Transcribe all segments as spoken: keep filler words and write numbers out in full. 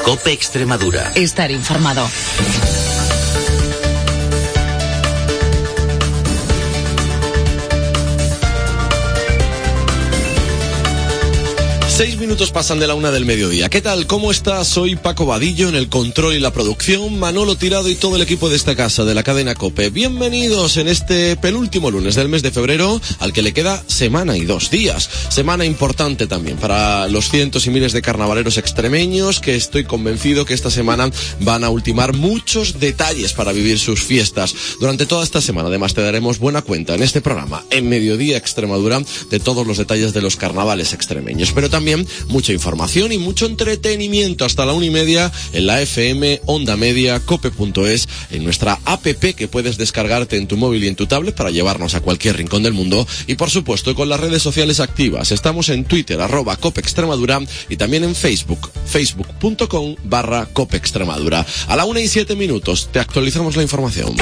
COPE Extremadura. Estar informado. Seis minutos pasan de la una del mediodía. ¿Qué tal? ¿Cómo estás? Soy Paco Vadillo en el control y la producción, Manolo Tirado y todo el equipo de esta casa, de la cadena COPE. Bienvenidos en este penúltimo lunes del mes de febrero, al que le queda semana y dos días. Semana importante también para los cientos y miles de carnavaleros extremeños, que estoy convencido que esta semana van a ultimar muchos detalles para vivir sus fiestas. Durante toda esta semana, además, te daremos buena cuenta en este programa, en Mediodía Extremadura, de todos los detalles de los carnavales extremeños. Pero también También mucha información y mucho entretenimiento hasta la una y media en la F M, Onda Media, cope punto es, en nuestra app que puedes descargarte en tu móvil y en tu tablet para llevarnos a cualquier rincón del mundo, y por supuesto con las redes sociales activas. Estamos en Twitter, arroba Cope Extremadura, y también en Facebook, facebook punto com barra Cope Extremadura. A la una y siete minutos te actualizamos la información.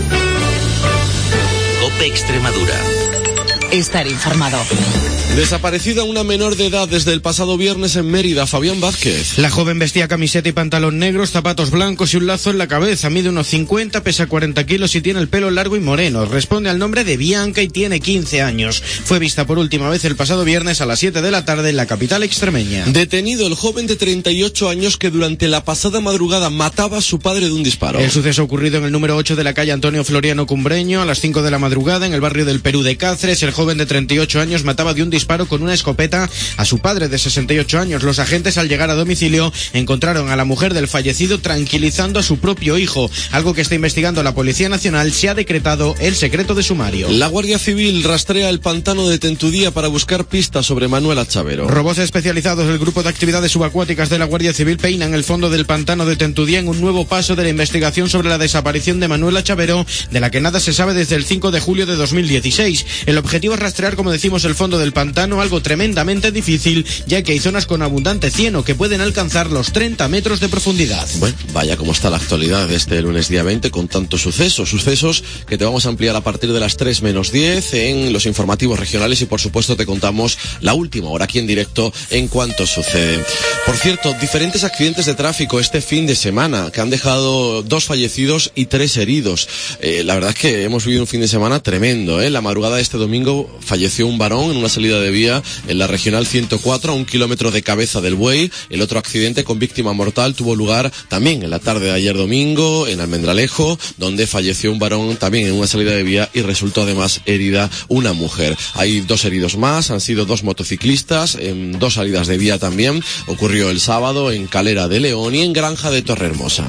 COPE Extremadura. Estar informado. Desaparecida una menor de edad desde el pasado viernes en Mérida, Fabián Vázquez. La joven vestía camiseta y pantalón negros, zapatos blancos y un lazo en la cabeza. Mide unos cincuenta, pesa cuarenta kilos y tiene el pelo largo y moreno. Responde al nombre de Bianca y tiene quince años. Fue vista por última vez el pasado viernes a las siete de la tarde en la capital extremeña. Detenido el joven de treinta y ocho años que durante la pasada madrugada mataba a su padre de un disparo. El suceso ocurrido en el número ocho de la calle Antonio Floriano Cumbreño a las cinco de la madrugada en el barrio del Perú de Cáceres. El joven de treinta y ocho años mataba de un disparo con una escopeta a su padre de sesenta y ocho años. Los agentes, al llegar a domicilio, encontraron a la mujer del fallecido tranquilizando a su propio hijo, algo que está investigando la Policía Nacional. Se ha decretado el secreto de sumario. La Guardia Civil rastrea el pantano de Tentudía para buscar pistas sobre Manuela Chavero. Robots especializados del Grupo de Actividades Subacuáticas de la Guardia Civil peinan el fondo del pantano de Tentudía en un nuevo paso de la investigación sobre la desaparición de Manuela Chavero, de la que nada se sabe desde el cinco de julio de dos mil dieciséis. El objetivo es rastrear, como decimos, el fondo del pantano, algo tremendamente difícil, ya que hay zonas con abundante cieno que pueden alcanzar los treinta metros de profundidad. Bueno, vaya cómo está la actualidad de este lunes día veinte con tantos sucesos, sucesos que te vamos a ampliar a partir de las tres menos diez en los informativos regionales, y por supuesto te contamos la última hora aquí en directo en cuanto sucede. Por cierto, diferentes accidentes de tráfico este fin de semana que han dejado dos fallecidos y tres heridos. Eh, la verdad es que hemos vivido un fin de semana tremendo, ¿eh? La madrugada de este domingo falleció un varón en una salida de vía en la regional ciento cuatro, a un kilómetro de Cabeza del Buey. El otro accidente con víctima mortal tuvo lugar también en la tarde de ayer domingo en Almendralejo, donde falleció un varón también en una salida de vía y resultó además herida una mujer. Hay dos heridos más, han sido dos motociclistas en dos salidas de vía también. Ocurrió el sábado en Calera de León y en Granja de Torrehermosa.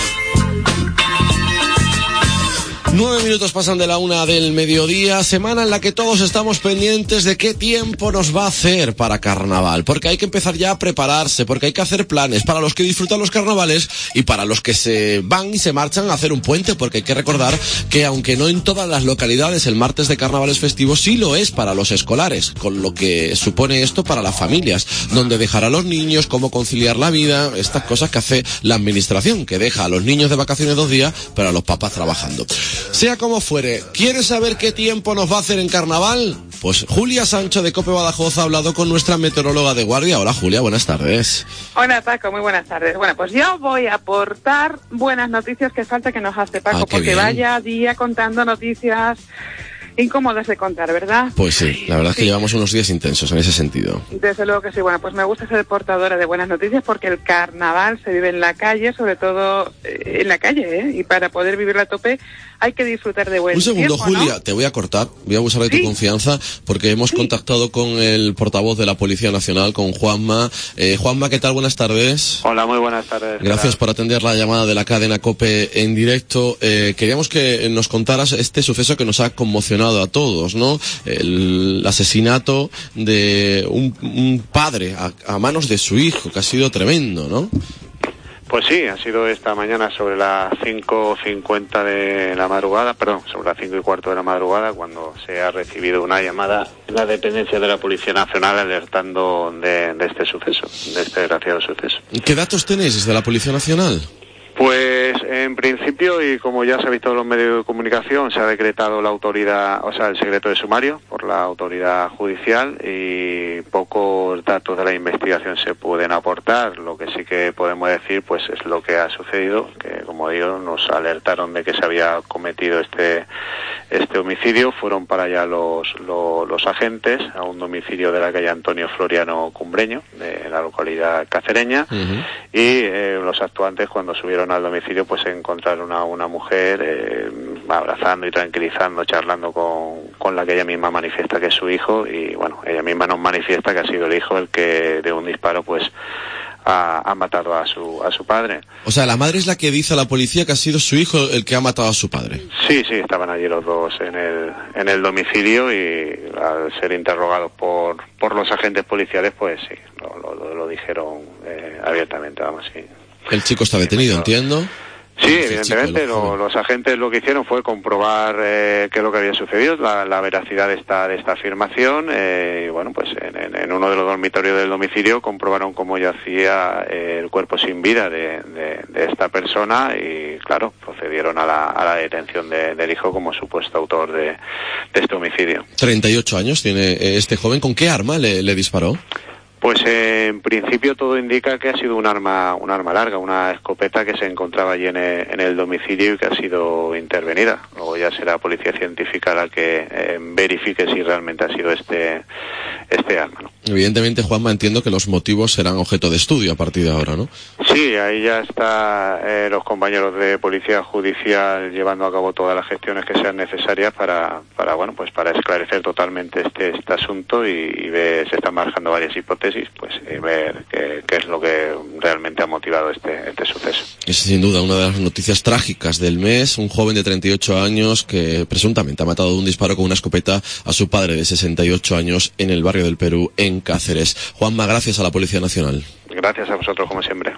Nueve minutos pasan de la una del mediodía, semana en la que todos estamos pendientes de qué tiempo nos va a hacer para carnaval, porque hay que empezar ya a prepararse, porque hay que hacer planes para los que disfrutan los carnavales y para los que se van y se marchan a hacer un puente, porque hay que recordar que aunque no en todas las localidades el martes de carnaval es festivo, sí lo es para los escolares, con lo que supone esto para las familias, donde dejar a los niños, cómo conciliar la vida, estas cosas que hace la administración, que deja a los niños de vacaciones dos días, pero a los papás trabajando. Sea como fuere, ¿quieres saber qué tiempo nos va a hacer en carnaval? Pues Julia Sancho de COPE Badajoz ha hablado con nuestra meteoróloga de guardia. Hola Julia, buenas tardes. Hola Paco, muy buenas tardes. Bueno, pues yo voy a aportar buenas noticias que falta que nos hace Paco, ah, porque bien. Vaya día contando noticias incómodas de contar, ¿verdad? Pues sí, la verdad es que sí. Llevamos unos días intensos en ese sentido. Desde luego que sí. Bueno, pues me gusta ser portadora de buenas noticias porque el carnaval se vive en la calle, sobre todo eh, en la calle, ¿eh? Y para poder vivirla a tope hay que disfrutar de buen tiempo. Un segundo, tiempo, Julia, ¿no? Te voy a cortar, voy a abusar de ¿Sí? tu confianza, porque hemos sí. contactado con el portavoz de la Policía Nacional, con Juanma. Eh, Juanma, ¿qué tal? Buenas tardes. Hola, muy buenas tardes. Gracias por atender la llamada de la cadena COPE en directo. Eh, queríamos que nos contaras este suceso que nos ha conmocionado a todos, ¿no? El asesinato de un, un padre a, a manos de su hijo, que ha sido tremendo, ¿no? Pues sí, ha sido esta mañana sobre las cinco cincuenta de la madrugada, perdón, sobre las cinco y cuarto de la madrugada, cuando se ha recibido una llamada en la dependencia de la Policía Nacional alertando de, de este suceso, de este desgraciado suceso. ¿Qué datos tenéis desde la Policía Nacional? Pues en en principio, y como ya se ha visto en los medios de comunicación, se ha decretado la autoridad, o sea, el secreto de sumario por la autoridad judicial y pocos datos de la investigación se pueden aportar. Lo que sí que podemos decir, pues, es lo que ha sucedido, que, como digo, nos alertaron de que se había cometido este este homicidio. Fueron para allá los, los, los agentes a un domicilio de la calle Antonio Floriano Cumbreño, de la localidad cacereña, uh-huh. y eh, los actuantes, cuando subieron al domicilio, pues encontraron a una mujer eh, abrazando y tranquilizando, charlando con, con la que ella misma manifiesta que es su hijo, y bueno, ella misma nos manifiesta que ha sido el hijo el que de un disparo pues ha, ha matado a su a su padre. O sea, la madre es la que dice a la policía que ha sido su hijo el que ha matado a su padre. Sí, sí, estaban allí los dos en el en el domicilio y al ser interrogados por por los agentes policiales, pues sí, lo, lo, lo dijeron eh, abiertamente, vamos, sí. El chico está detenido, entiendo. Sí, evidentemente, lo, los agentes lo que hicieron fue comprobar eh, qué es lo que había sucedido, la, la veracidad de esta de esta afirmación, eh, y bueno, pues en, en, en uno de los dormitorios del domicilio comprobaron cómo yacía eh, el cuerpo sin vida de, de, de esta persona y, claro, procedieron a la, a la detención de, del hijo como supuesto autor de, de este homicidio. treinta y ocho años tiene este joven. ¿Con qué arma le, le disparó? Pues eh, en principio todo indica que ha sido un arma un arma larga, una escopeta que se encontraba allí en el, en el domicilio y que ha sido intervenida. Luego ya será policía científica la que eh, verifique si realmente ha sido este este arma, ¿no? Evidentemente, Juanma, entiendo que los motivos serán objeto de estudio a partir de ahora, ¿no? Sí, ahí ya está eh, los compañeros de policía judicial llevando a cabo todas las gestiones que sean necesarias para para bueno pues para esclarecer totalmente este este asunto y, y ver, se están manejando varias hipótesis, pues y ver qué, qué es lo que realmente ha motivado este este suceso. Es sin duda una de las noticias trágicas del mes, un joven de treinta y ocho años que presuntamente ha matado de un disparo con una escopeta a su padre de sesenta y ocho años en el barrio del Perú, en Cáceres. Juanma, gracias a la Policía Nacional. Gracias a vosotros, como siempre.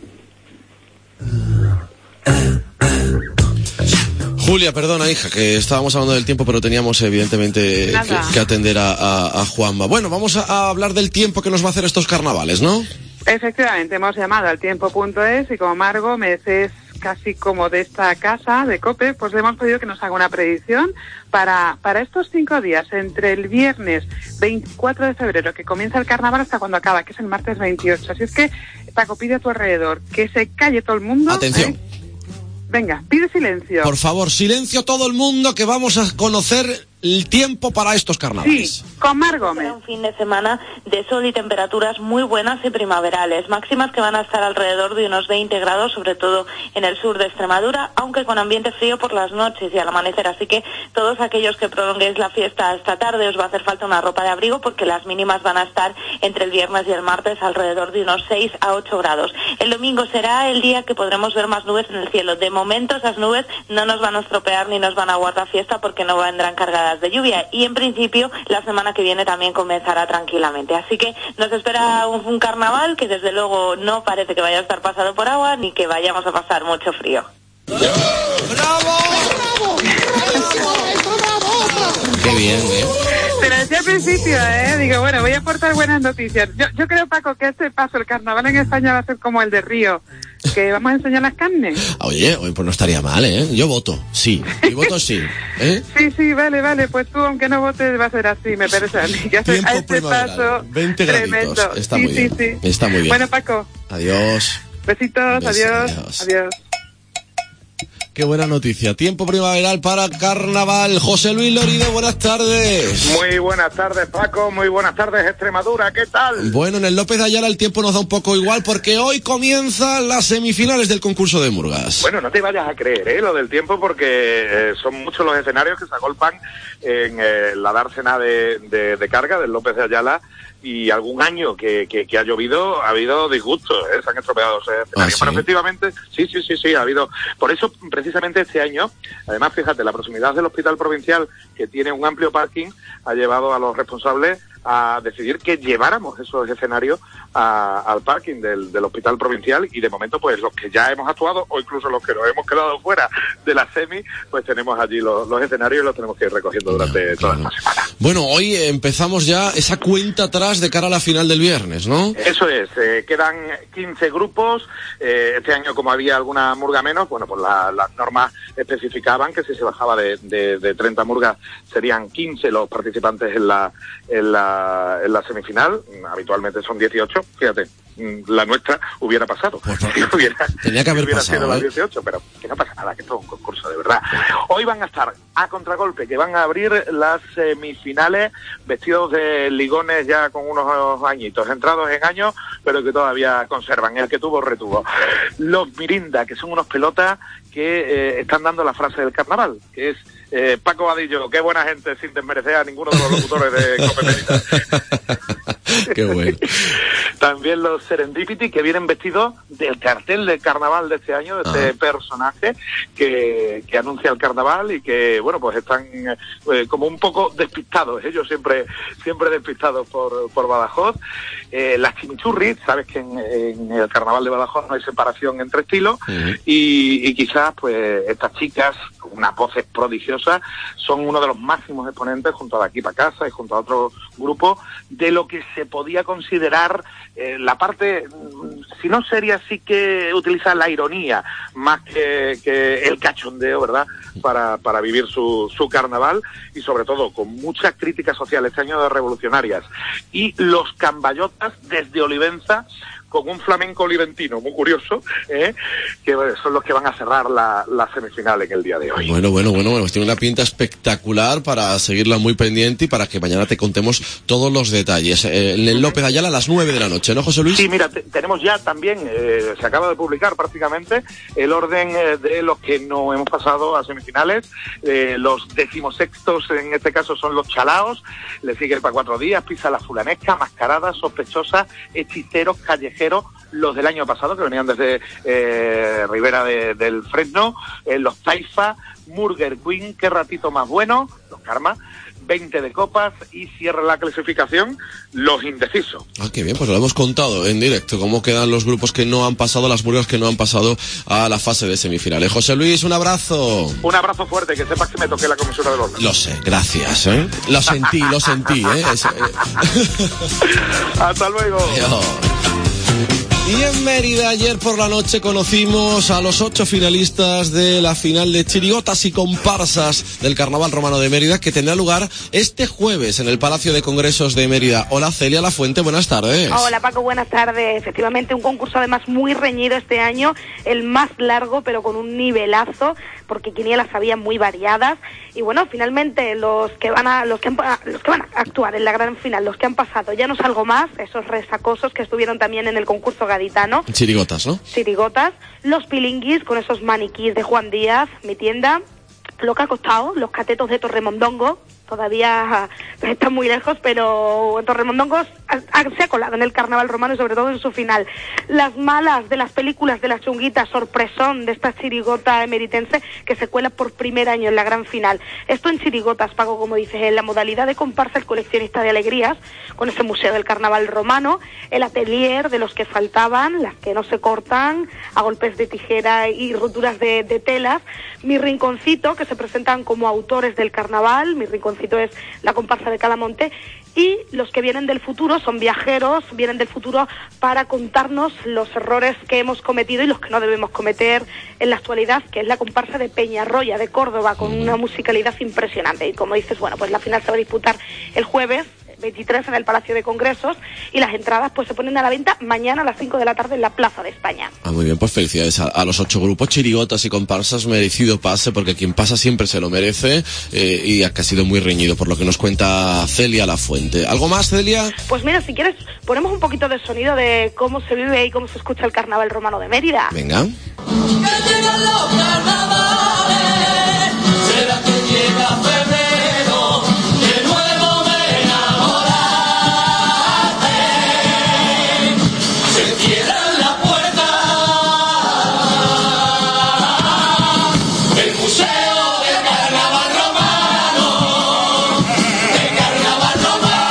Julia, perdona, hija, que estábamos hablando del tiempo, pero teníamos evidentemente que, que atender a, a, a Juanma. Bueno, vamos a, a hablar del tiempo que nos va a hacer estos carnavales, ¿no? Efectivamente, hemos llamado al tiempo punto es y como Margo Meces, casi como de esta casa de COPE, pues le hemos pedido que nos haga una predicción para para estos cinco días, entre el viernes veinticuatro de febrero, que comienza el carnaval, hasta cuando acaba, que es el martes veintiocho. Así es que, Paco, pide a tu alrededor que se calle todo el mundo. Atención. ¿eh? Venga, pide silencio. Por favor, silencio todo el mundo, que vamos a conocer el tiempo para estos carnavales. Sí, con Mar Gómez. Un fin de semana de sol y temperaturas muy buenas y primaverales, máximas que van a estar alrededor de unos veinte grados, sobre todo en el sur de Extremadura, aunque con ambiente frío por las noches y al amanecer, así que todos aquellos que prolonguéis la fiesta esta tarde os va a hacer falta una ropa de abrigo porque las mínimas van a estar entre el viernes y el martes alrededor de unos seis a ocho grados. El domingo será el día que podremos ver más nubes en el cielo. De momento esas nubes no nos van a estropear ni nos van a guardar fiesta porque no vendrán cargadas de lluvia y en principio la semana que viene también comenzará tranquilamente, así que nos espera un, un carnaval que desde luego no parece que vaya a estar pasado por agua ni que vayamos a pasar mucho frío. ¡Bravo! ¡Bravo! ¡Qué bien, eh! Te lo decía al principio, ¿eh? Digo, bueno, voy a aportar buenas noticias. Yo, yo creo, Paco, que este paso, el carnaval en España va a ser como el de Río, que vamos a enseñar las carnes. Oye, pues no estaría mal, ¿eh? Yo voto, sí. Yo voto sí, ¿eh? Sí, sí, vale, vale. Pues tú, aunque no votes, va a ser así, me parece a mí. Que hace, a este paso veinte tremendo. graditos. Está sí, muy sí, bien. Sí. Está muy bien. Bueno, Paco. Adiós. Besitos, Beso, adiós. adiós. Adiós. Qué buena noticia. Tiempo primaveral para carnaval. José Luis Lorido, buenas tardes. Muy buenas tardes, Paco. Muy buenas tardes, Extremadura. ¿Qué tal? Bueno, en el López de Ayala el tiempo nos da un poco igual porque hoy comienzan las semifinales del concurso de Murgas. Bueno, no te vayas a creer, ¿eh? Lo del tiempo porque eh, son muchos los escenarios que se agolpan en eh, la dársena de, de, de carga del López de Ayala. Y algún año que, que, que ha llovido, ha habido disgustos, ¿eh? Se han estropeado los escenarios. ¿Ah, sí? Pero efectivamente, sí, sí, sí, sí, ha habido. Por eso, precisamente este año, además, fíjate, la proximidad del hospital provincial, que tiene un amplio parking, ha llevado a los responsables a decidir que lleváramos esos escenarios a, al parking del, del hospital provincial, y de momento pues los que ya hemos actuado o incluso los que nos hemos quedado fuera de la semi, pues tenemos allí los, los escenarios y los tenemos que ir recogiendo durante no, toda claro. esta semana. Bueno, hoy empezamos ya esa cuenta atrás de cara a la final del viernes, ¿no? Eso es, eh, quedan quince grupos, eh, este año como había alguna murga menos, bueno, pues la, las normas especificaban que si se bajaba de, de, de treinta murgas serían quince los participantes en la, en la, en la semifinal, habitualmente son dieciocho, fíjate, la nuestra hubiera pasado. Pues si hubiera, tenía que haber si hubiera pasado, sido ¿eh? las dieciocho, pero que no pasa nada, que esto es un concurso de verdad. Hoy van a estar a contragolpe, que van a abrir las semifinales vestidos de ligones ya con unos añitos, entrados en años, pero que todavía conservan. El que tuvo, retuvo. Los Mirinda, que son unos pelotas que eh, están dando la frase del carnaval, que es eh, Paco Vadillo, qué buena gente, sin desmerecer a ninguno de los locutores de Cope Mérida. Qué bueno. También los Serendipity, que vienen vestidos del cartel del carnaval de este año, de este ah. personaje que, que anuncia el carnaval y que, bueno, pues están eh, como un poco despistados, ellos siempre siempre despistados por, por Badajoz. Eh, las chimichurris, sabes que en, en el carnaval de Badajoz no hay separación entre estilos, uh-huh. y, y quizás pues estas chicas, con unas voces prodigiosas, son uno de los máximos exponentes junto a De Aquí Pa' Casa y junto a otros grupos de lo que se podía considerar eh, la parte, si no seria, sí que utiliza la ironía más que, que el cachondeo, ¿verdad?, para, para vivir su, su carnaval, y sobre todo con muchas críticas sociales este año de revolucionarias. Y los Camballotas desde Olivenza, con un flamenco oliventino muy curioso, ¿eh? que son los que van a cerrar la, la semifinal en el día de hoy. Bueno, bueno, bueno, bueno, tiene una pinta espectacular para seguirla muy pendiente y para que mañana te contemos todos los detalles. Eh, en el López Ayala a las nueve de la noche, ¿no, José Luis? Sí, mira, te, tenemos ya también, eh, se acaba de publicar prácticamente el orden eh, de los que no hemos pasado a semifinales. Eh, los decimosextos, en este caso, son los Chalaos, le sigue el Pa' Cuatro Días, Pisa la Fulanesca, Mascaradas, Sospechosas, Hechiceros, Callejeros, los del año pasado, que venían desde eh, Ribera de, del Fresno, eh, los Taifa, Murger Queen, Qué Ratito Más Bueno, los Karma, veinte de copas, y cierra la clasificación los indecisos. Ah, qué bien, pues lo hemos contado en directo, cómo quedan los grupos que no han pasado, las murgas que no han pasado a la fase de semifinales. José Luis, un abrazo. Un abrazo fuerte, que sepas que me toqué la comisura del orden. Lo sé, gracias, ¿eh? Lo sentí, lo sentí, ¿eh? Es, eh... Hasta luego. Adiós. Y en Mérida ayer por la noche conocimos a los ocho finalistas de la final de chirigotas y comparsas del Carnaval Romano de Mérida, que tendrá lugar este jueves en el Palacio de Congresos de Mérida. Hola, Celia Lafuente, buenas tardes. Hola, Paco, buenas tardes. Efectivamente, un concurso además muy reñido este año, el más largo, pero con un nivelazo, porque quinielas había muy variadas. Y bueno, finalmente los que van a los que han, los que van a actuar en la gran final, los que han pasado, ya no es algo más, esos resacosos que estuvieron también en el concurso gaditano. Chirigotas, ¿no? Chirigotas, los pilinguis con esos maniquís de Juan Díaz, mi tienda, lo que ha costado, los catetos de Torremondongo, todavía está muy lejos, pero Torremondongo se ha colado en el Carnaval Romano y sobre todo en su final. Las malas de las películas de las chunguitas, sorpresón de esta chirigota emeritense que se cuela por primer año en la gran final. Esto en chirigotas, Paco, como dices, en la modalidad de comparsa El Coleccionista de Alegrías, con ese Museo del Carnaval Romano, el atelier de los que faltaban, las que no se cortan, a golpes de tijera y roturas de, de telas, Mi Rinconcito, que se presentan como autores del carnaval, Mi Rinconcito es la comparsa de Calamonte, y los que vienen del futuro son viajeros, vienen del futuro para contarnos los errores que hemos cometido y los que no debemos cometer en la actualidad, que es la comparsa de Peñarroya de Córdoba, con una musicalidad impresionante. Y como dices, bueno, pues la final se va a disputar el jueves veintitrés en el Palacio de Congresos, y las entradas pues se ponen a la venta mañana a las cinco de la tarde en la Plaza de España. Ah, muy bien, pues felicidades a, a los ocho grupos, chirigotas y comparsas, merecido pase, porque quien pasa siempre se lo merece, eh, y que ha sido muy reñido, por lo que nos cuenta Celia Lafuente. ¿Algo más, Celia? Pues mira, si quieres, ponemos un poquito de sonido de cómo se vive y cómo se escucha el Carnaval Romano de Mérida. Venga. Que llegan los carnavales, será que llega febrero, de nuevo me enamoraré. Se cierra la puerta del Museo del Carnaval Romano, del Carnaval Romano. Gracias,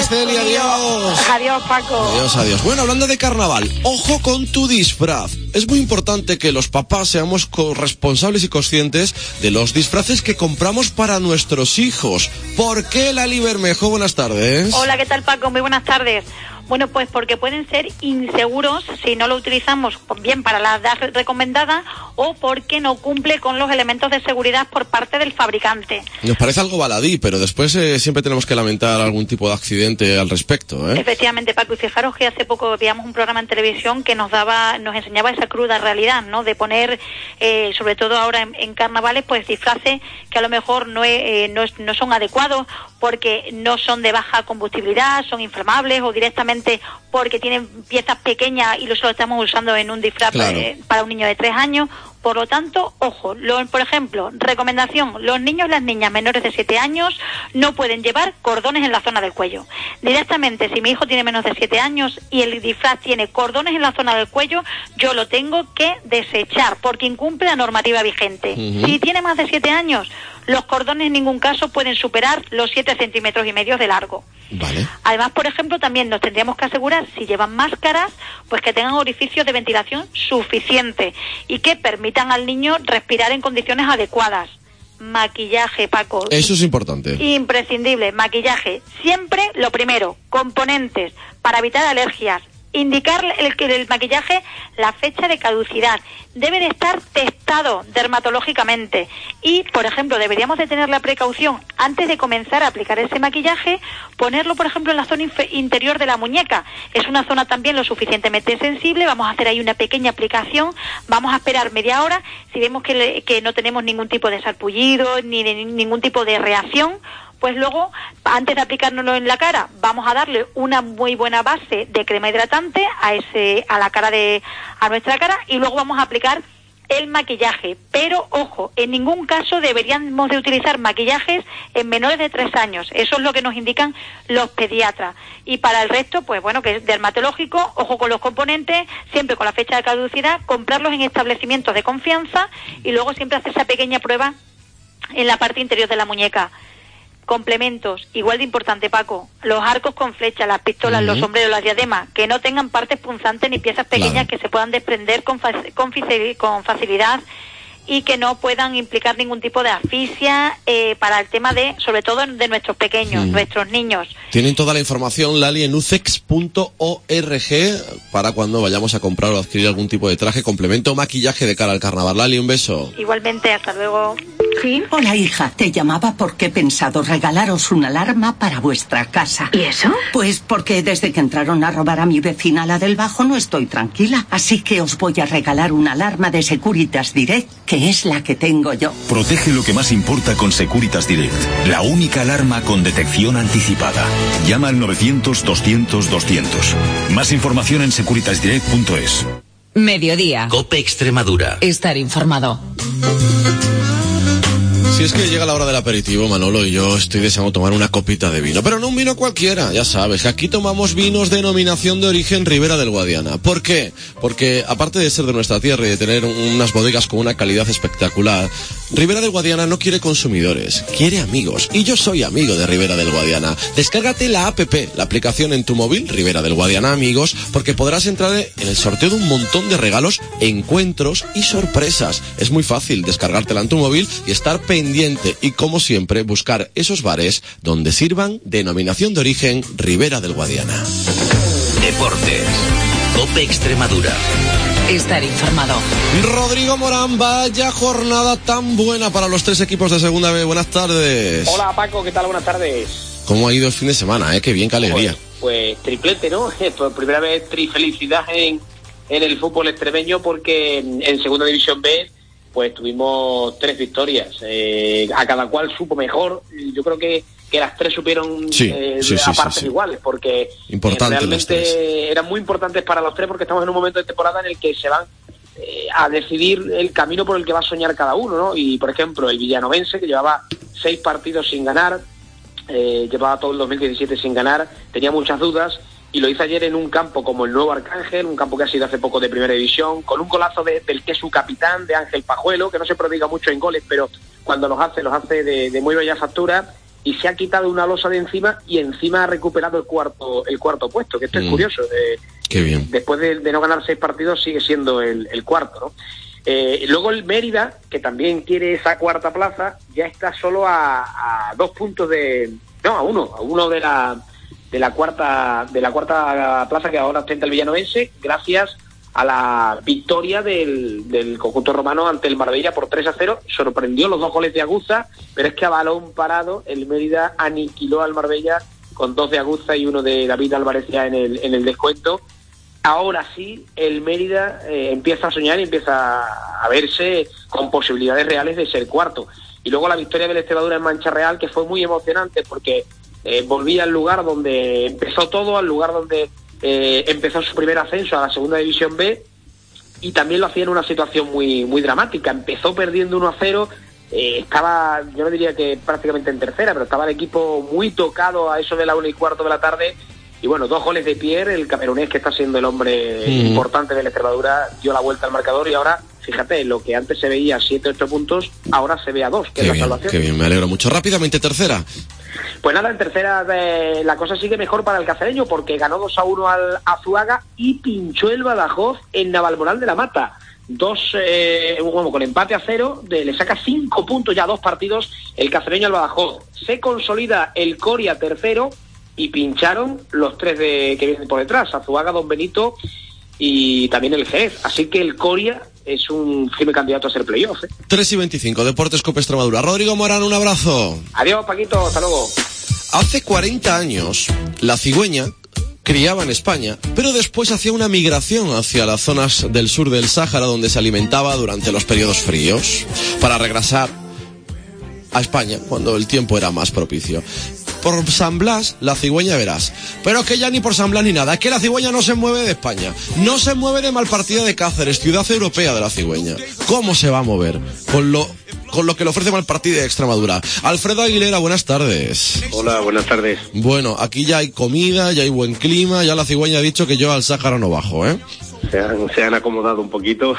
Gracias, Celia, adiós. Adiós, Paco. Adiós, adiós. Bueno, hablando de carnaval, ojo con tu disfraz. Es muy importante que los papás seamos corresponsables y conscientes de los disfraces que compramos para nuestros hijos. ¿Por qué, Lali Bermejo? Buenas tardes. Hola, ¿qué tal, Paco? Muy buenas tardes. Bueno, pues porque pueden ser inseguros si no lo utilizamos bien para la edad recomendada o porque no cumple con los elementos de seguridad por parte del fabricante. Nos parece algo baladí, pero después eh, siempre tenemos que lamentar algún tipo de accidente al respecto, ¿eh? Efectivamente, Paco, y fijaros que hace poco veíamos un programa en televisión que nos daba, nos enseñaba esa cruda realidad, ¿no? De poner, eh, sobre todo ahora en, en carnavales, pues disfraces que a lo mejor no, eh, no, no son adecuados porque no son de baja combustibilidad, son inflamables o directamente porque tienen piezas pequeñas y lo solo estamos usando en un disfraz claro. para, para un niño de tres años. Por lo tanto, ojo, lo, por ejemplo, recomendación, los niños y las niñas menores de siete años no pueden llevar cordones en la zona del cuello. Directamente, si mi hijo tiene menos de siete años y el disfraz tiene cordones en la zona del cuello, yo lo tengo que desechar porque incumple la normativa vigente. Uh-huh. Si tiene más de siete años, los cordones en ningún caso pueden superar los siete centímetros y medio de largo. Vale. Además, por ejemplo, también nos tendríamos que asegurar, si llevan máscaras, pues que tengan orificios de ventilación suficiente y que permitan al niño respirar en condiciones adecuadas. Maquillaje, Paco. Eso es importante. Imprescindible, maquillaje. Siempre lo primero, componentes para evitar alergias. Indicar el, el maquillaje la fecha de caducidad. Debe de estar testado dermatológicamente. Y, por ejemplo, deberíamos de tener la precaución, antes de comenzar a aplicar ese maquillaje, ponerlo, por ejemplo, en la zona inf- interior de la muñeca. Es una zona también lo suficientemente sensible. Vamos a hacer ahí una pequeña aplicación. Vamos a esperar media hora. Si vemos que, le, que no tenemos ningún tipo de sarpullido, ni de ningún tipo de reacción, pues luego, antes de aplicárnoslo en la cara, vamos a darle una muy buena base de crema hidratante a ese, a la cara de, a nuestra cara, y luego vamos a aplicar el maquillaje. Pero, ojo, en ningún caso deberíamos de utilizar maquillajes en menores de tres años. Eso es lo que nos indican los pediatras. Y para el resto, pues bueno, que es dermatológico, ojo con los componentes, siempre con la fecha de caducidad, comprarlos en establecimientos de confianza y luego siempre hacer esa pequeña prueba en la parte interior de la muñeca. Complementos, igual de importante, Paco, los arcos con flecha, las pistolas, uh-huh. los sombreros, las diademas, que no tengan partes punzantes ni piezas pequeñas claro. que se puedan desprender con, fa- con, fici- con facilidad y que no puedan implicar ningún tipo de asfixia eh, para el tema de, sobre todo, de nuestros pequeños, mm. nuestros niños. Tienen toda la información, Lali, en ucex punto org para cuando vayamos a comprar o adquirir algún tipo de traje, complemento o maquillaje de cara al carnaval. Lali, un beso. Igualmente, hasta luego. ¿Sí? Hola, hija. Te llamaba porque he pensado regalaros una alarma para vuestra casa. ¿Y eso? Pues porque desde que entraron a robar a mi vecina, la del Bajo, no estoy tranquila. Así que os voy a regalar una alarma de Securitas Direct, que es la que tengo yo. Protege lo que más importa con Securitas Direct. La única alarma con detección anticipada. Llama al novecientos doscientos doscientos. Más información en securitas direct punto es. Mediodía. COPE Extremadura. Estar informado. Si es que llega la hora del aperitivo, Manolo, y yo estoy deseando tomar una copita de vino. Pero no un vino cualquiera, ya sabes, que aquí tomamos vinos denominación de origen Ribera del Guadiana. ¿Por qué? Porque, aparte de ser de nuestra tierra y de tener unas bodegas con una calidad espectacular, Ribera del Guadiana no quiere consumidores, quiere amigos. Y yo soy amigo de Ribera del Guadiana. Descárgate la app, la aplicación en tu móvil, Ribera del Guadiana Amigos, porque podrás entrar en el sorteo de un montón de regalos, encuentros y sorpresas. Es muy fácil descargártela en tu móvil y estar pendiente y, como siempre, buscar esos bares donde sirvan denominación de origen Ribera del Guadiana. Deportes. COPE Extremadura. Estar informado. Rodrigo Morán, vaya jornada tan buena para los tres equipos de Segunda B. Buenas tardes. Hola, Paco, ¿qué tal? Buenas tardes. ¿Cómo ha ido el fin de semana, eh? Qué bien, qué alegría. Pues, pues triplete, ¿no? Por primera vez trifelicidad en, en el fútbol extremeño, porque en, en Segunda División B pues tuvimos tres victorias, eh, a cada cual supo mejor. Yo creo que, que las tres supieron sí, eh, sí, a sí, partes sí, sí. iguales, porque Importante eh, realmente eran muy importantes para los tres, porque estamos en un momento de temporada en el que se van eh, a decidir el camino por el que va a soñar cada uno, ¿no? Y, por ejemplo, el villanovense, que llevaba seis partidos sin ganar, eh, llevaba todo el dos mil diecisiete sin ganar, tenía muchas dudas, y lo hizo ayer en un campo como el Nuevo Arcángel, un campo que ha sido hace poco de primera división, con un golazo de, del que es su capitán, de Ángel Pajuelo, que no se prodiga mucho en goles, pero cuando los hace, los hace de, de muy bella factura, y se ha quitado una losa de encima y encima ha recuperado el cuarto el cuarto puesto, que esto mm. es curioso. Eh, Qué bien. Después de, de no ganar seis partidos sigue siendo el, el cuarto, ¿no? Eh, luego el Mérida, que también quiere esa cuarta plaza, ya está solo a, a dos puntos de... No, a uno, a uno de la de la cuarta de la cuarta plaza que ahora ostenta el villanovense, gracias a la victoria del, del conjunto romano ante el Marbella por tres a cero. Sorprendió los dos goles de Aguza, pero es que a balón parado el Mérida aniquiló al Marbella con dos de Aguza y uno de David Álvarez ya en el, en el descuento. Ahora sí, el Mérida eh, empieza a soñar y empieza a verse con posibilidades reales de ser cuarto. Y luego la victoria del Extremadura en Mancha Real, que fue muy emocionante porque eh, volvía al lugar donde empezó todo, al lugar donde eh, empezó su primer ascenso a la Segunda División B, y también lo hacía en una situación muy muy dramática. Empezó perdiendo uno a cero, eh, estaba, yo no diría que prácticamente en tercera, pero estaba el equipo muy tocado a eso de la una y cuarto de la tarde. Y bueno, dos goles de Pierre, el camerunés que está siendo el hombre mm. importante de la Extremadura, dio la vuelta al marcador y ahora, fíjate, lo que antes se veía a siete, ocho puntos, ahora se ve a dos, que qué es la bien, salvación. Qué bien, me alegro mucho. Rápidamente, tercera. Pues nada, en tercera eh, la cosa sigue mejor para el cacereño porque ganó dos a uno al Azuaga y pinchó el Badajoz en Navalmoral de la Mata. Dos, eh, bueno, con empate a cero, de, le saca cinco puntos ya dos partidos el cacereño al Badajoz. Se consolida el Coria tercero y pincharon los tres de, que vienen por detrás, Azuaga, Don Benito y también el Jerez. Así que el Coria es un firme candidato a ser playoff. ¿eh? tres y veinticinco, Deportes Cope Extremadura. Rodrigo Morán, un abrazo. Adiós, Paquito, hasta luego. Hace cuarenta años, la cigüeña criaba en España, pero después hacía una migración hacia las zonas del sur del Sáhara, donde se alimentaba durante los periodos fríos, para regresar a España cuando el tiempo era más propicio. Por San Blas, la cigüeña verás. Pero que ya ni por San Blas ni nada. Es que la cigüeña no se mueve de España. No se mueve de Malpartida de Cáceres, ciudad europea de la cigüeña. ¿Cómo se va a mover? Con lo, con lo que le ofrece Malpartida de Extremadura. Alfredo Aguilera, buenas tardes. Hola, buenas tardes. Bueno, aquí ya hay comida, ya hay buen clima. Ya la cigüeña ha dicho que yo al Sáhara no bajo, ¿eh? Se han, se han acomodado un poquito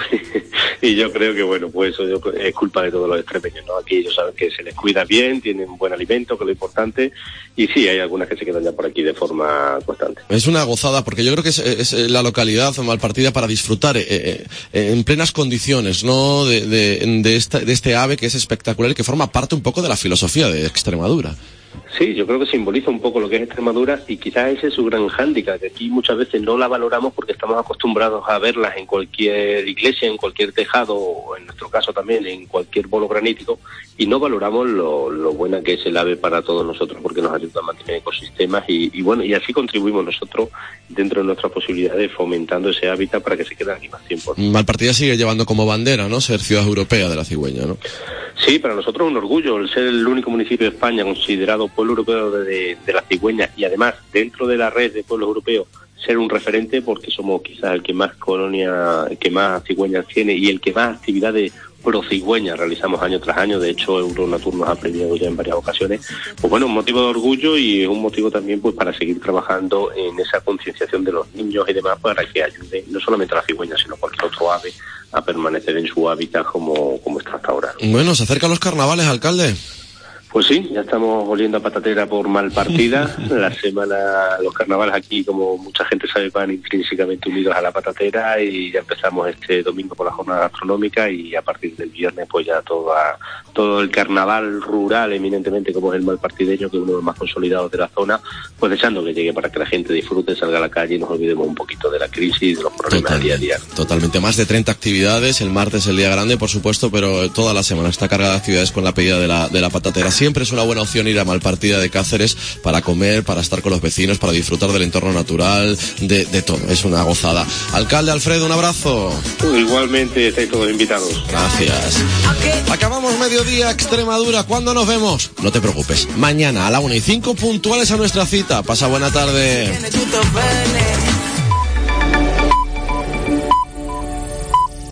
y yo creo que, bueno, pues eso yo, es culpa de todos los extremeños, ¿no? Aquí ellos saben que se les cuida bien, tienen buen alimento, que es lo importante, y sí, hay algunas que se quedan ya por aquí de forma constante. Es una gozada, porque yo creo que es, es la localidad Malpartida para disfrutar eh, eh, en plenas condiciones, ¿no? De, de, de, esta, de este ave que es espectacular y que forma parte un poco de la filosofía de Extremadura. Sí, yo creo que simboliza un poco lo que es Extremadura y quizás ese es su gran hándicap, que aquí muchas veces no la valoramos porque estamos acostumbrados a verlas en cualquier iglesia, en cualquier tejado, o en nuestro caso también en cualquier bolo granítico, y no valoramos lo, lo buena que es el ave para todos nosotros porque nos ayuda a mantener ecosistemas y, y bueno, y así contribuimos nosotros dentro de nuestras posibilidades fomentando ese hábitat para que se queden aquí más tiempo. Malpartida sigue llevando como bandera, ¿no? Ser ciudad europea de la cigüeña, ¿no? Sí, para nosotros es un orgullo el ser el único municipio de España considerado pueblo europeo de, de, de la cigüeña y además dentro de la red de pueblos europeos ser un referente porque somos quizás el que más colonia, el que más cigüeñas tiene y el que más actividades pro cigüeña realizamos año tras año. De hecho, Euronatur nos ha premiado ya en varias ocasiones. Pues bueno, un motivo de orgullo y un motivo también pues para seguir trabajando en esa concienciación de los niños y demás para que ayude no solamente a la cigüeña sino a cualquier otro ave a permanecer en su hábitat como, como está hasta ahora. Bueno, se acercan los carnavales, alcalde. Pues sí, ya estamos oliendo a patatera por Malpartida. La semana, los carnavales aquí, como mucha gente sabe, van intrínsecamente unidos a la patatera y ya empezamos este domingo por la jornada gastronómica y a partir del viernes pues ya toda, todo el carnaval rural, eminentemente como es el malpartideño, que es uno de los más consolidados de la zona, pues deseando que llegue para que la gente disfrute, salga a la calle y nos olvidemos un poquito de la crisis y de los problemas del día a día. Totalmente, más de treinta actividades, el martes el día grande, por supuesto, pero toda la semana está cargada de actividades con la pedida de la, de la patatera. Siempre es una buena opción ir a Malpartida de Cáceres para comer, para estar con los vecinos, para disfrutar del entorno natural, de, de todo. Es una gozada. Alcalde Alfredo, un abrazo. Igualmente, estáis todos invitados. Gracias. Acabamos mediodía, Extremadura. ¿Cuándo nos vemos? No te preocupes. Mañana a la una y cinco puntuales a nuestra cita. Pasa buena tarde.